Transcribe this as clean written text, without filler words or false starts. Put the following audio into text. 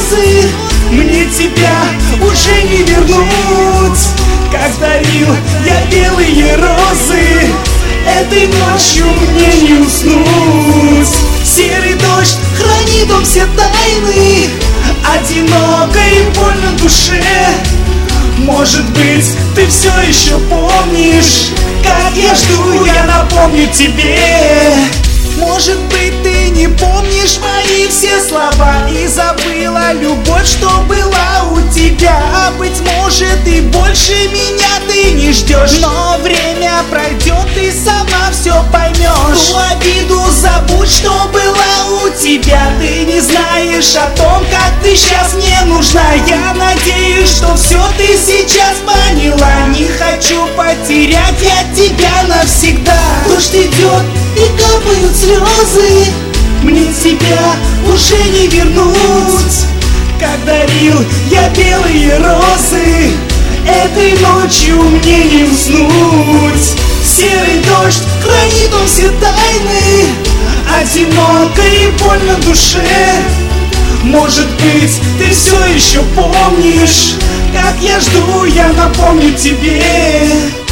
слезы. Мне тебя уже не вернуть, как дарил я белые розы. Этой ночью мне не уснуть. Серый дождь хранит он все тайны, одиноко и больно в душе. Может быть, ты все еще помнишь, как я жду, я напомню тебе. Может быть, ты не помнишь мои все слова и забыла любовь, что была у тебя. А быть может, и больше меня ты не ждешь, но время пройдет, и сама все поймешь. Ту обиду забудь, что была у тебя. Ты не знаешь о том, как ты сейчас мне нужна. Я надеюсь, что все ты сейчас поняла. Не хочу потерять я тебя навсегда. Дождь идет и капают слезы, мне тебя уже не вернуть, как дарил я белые розы. Этой ночью мне не уснуть. Серый дождь хранит он все тайны, одиноко и больно в душе. Может быть, ты все еще помнишь, как я жду, я напомню тебе.